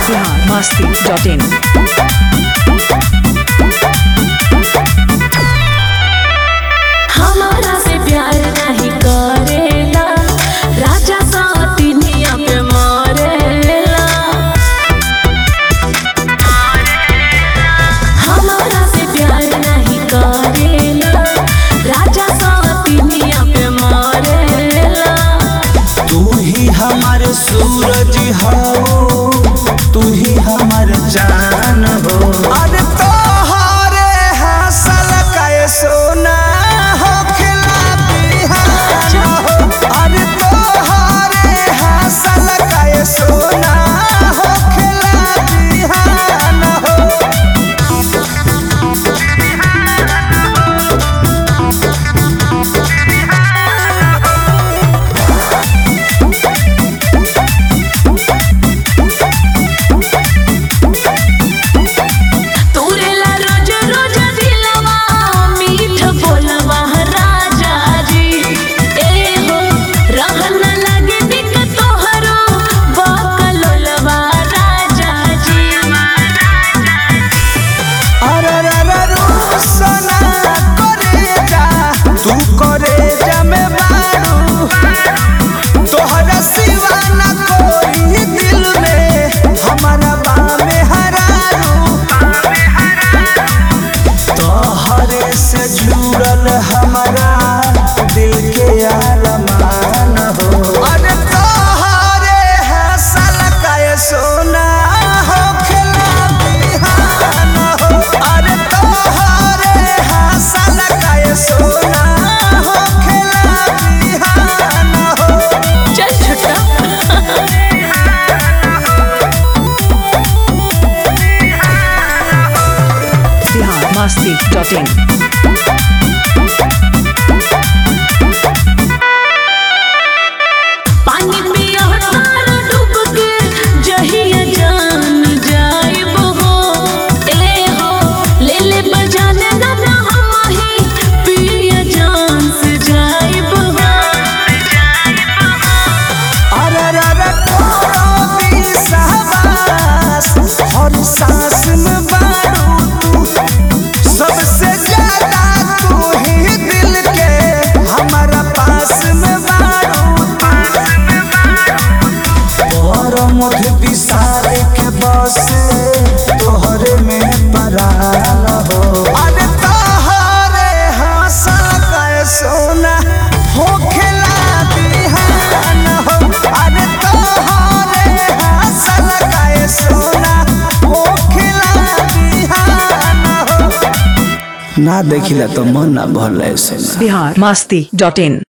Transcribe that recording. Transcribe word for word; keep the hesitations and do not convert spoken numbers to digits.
Bihar Masti dot in. हमारा से प्यार नहीं करेला, राजा सातिनिया पे मारेला। हमारा से प्यार नहीं करेला, राजा सातिनिया पे मारेला। तू ही हमारे सूरज हो, तू ही हमार जान हो। अरे तोहरे हंसल का ये सोना हो खिला बिहान हो। अरे तोहरे हंसल का ये सोना हो खिला बिहान हो। तोरेला रोज रोज दिलवा मीठ बोलवा राजा जी। ए हो रहन लगे दिक तोहरो बकलोलवा राजा जी। अरे रे रे रू सोना करे जा, तू करे जा में मारू। तोहरा सिवा ना कोई दिल में हमारा बामे हरारू। तोहरे से जुड़ल हमारा दिल के अरमान हो। अरे तोहरे हंसल का ये सोना हो खिला बिहान हो। अरे तोहरे हंसल का ये सोना हो खिला बिहान हो। चल छुट्टा बिहार मस्ती डॉट इन। पानी पिया तार डूब के जहिया जान जाइब हो। ए हो ले ले बजाने गाना हम ही पिया जान से जाइब हो। अरे रे रे तोरो विश्वास हर सांस में बारू तू। सबसे ज्यादा तू ही दिल के हमारा पास में बारू तू। और मुझे विसार के बस तोहरे में पराल हो। अरे तोहरे हंसल का ये सोना हो खिला बिहान हो। अरे तोहरे हंसल का ये सोना हो खिला बिहान हो। ना देखिला तो मन ना भरले सोना। बिहार मस्ती डॉट इन।